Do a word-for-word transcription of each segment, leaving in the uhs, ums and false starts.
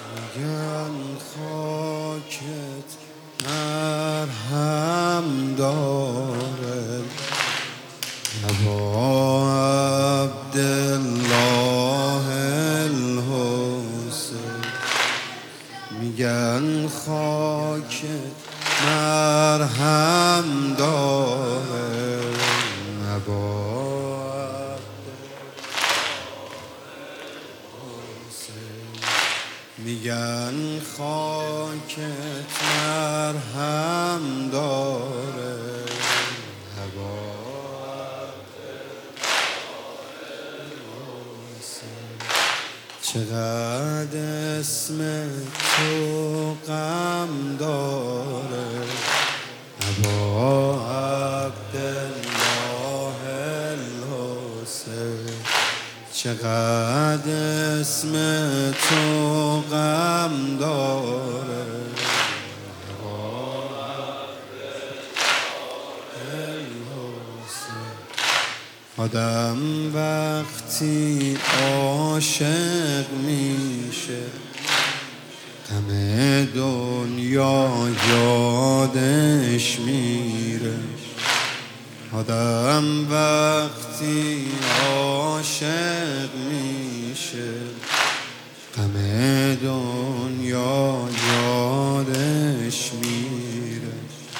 میگن خاکت مرهم داره ابا عبدالله الحسین. میگن خاکت مرهم داره ابا میگن خاکت مرهم داره هوا چقدر اسم تو غم داره هوا عبدالله الحسین. چقدر اسم تو غم داره آدم وقتی عاشق میشه غم دنیا یادش میره. آدم وقتی عاشق میشه غم دنیا یادش میره.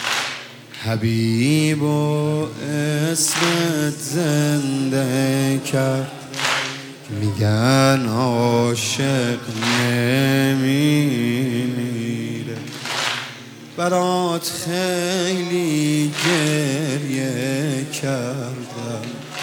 حبیب و اسمت زنده کرد میگن عاشق نمیمیره. برات خیلی گریه کردم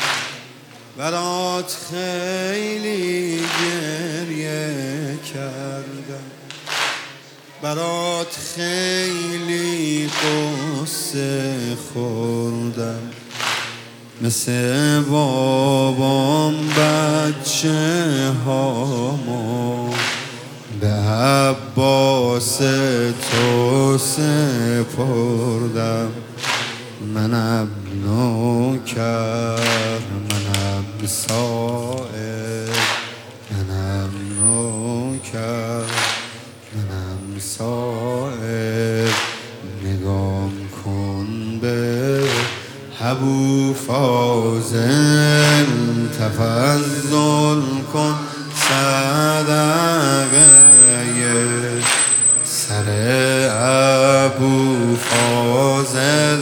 برات خیلی گریه کردم برات خیلی قصه خوردم. مثل بابام بچه هامو به عباس تو سپردم. منم نوکر منم سائل منم نوکر منم سائل. نگام کن به ابو فاضل تفضل کن صدقه سر ابو فاضل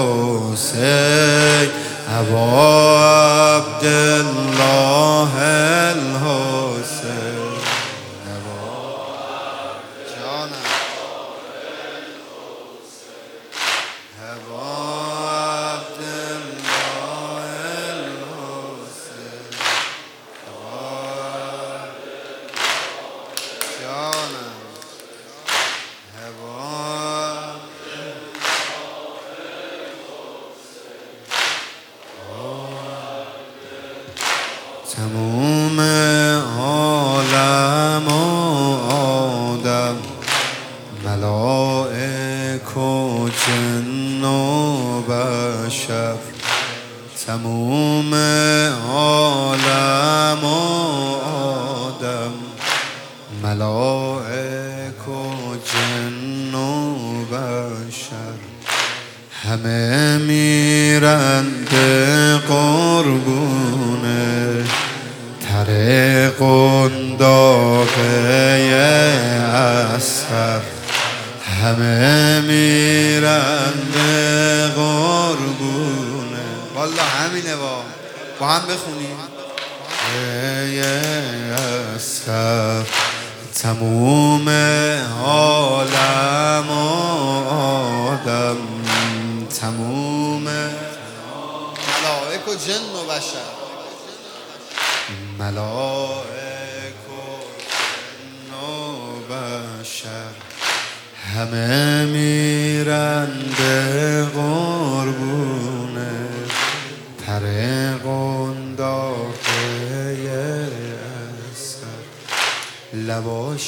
حسین ابا عبدالله الحسین. تموم عالم و آدم ملائک و جن و بشر. تموم عالم و آدم ملائک و جن و بشر همه میرند قربونه تر قنداقه اصغر. همه میرند قربونه والله همینه با با هم بخونیم اصغر. تموم عالم و آدم تموم ملائک و جن و بشر ملائک و جن و بشر همه میرند قربونه پر قنداقه اصغر. لباش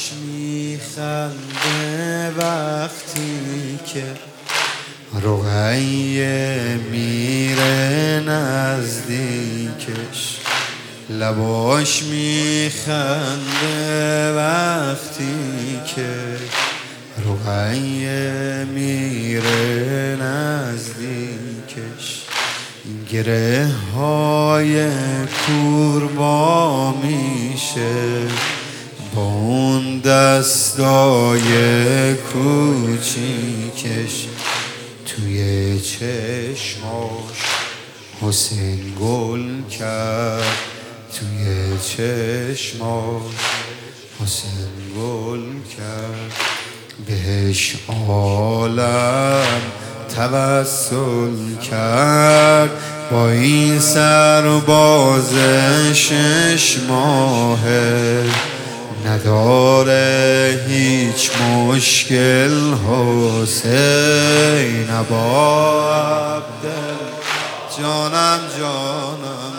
میخنده وقتی که رقیه میره نزدیکش. لباش میخنده وقتی که رقیه میره نزدیکش. این گره های کوربا میشه با اون دستای کوچیکش. توی چشماش حسین گل کرد، توی چشماش حسین گل کرد. بهش عالم توسل کرد با این سرباز شش ماهه. نداره هیچ مشکل حسین با عبدل جانم جانم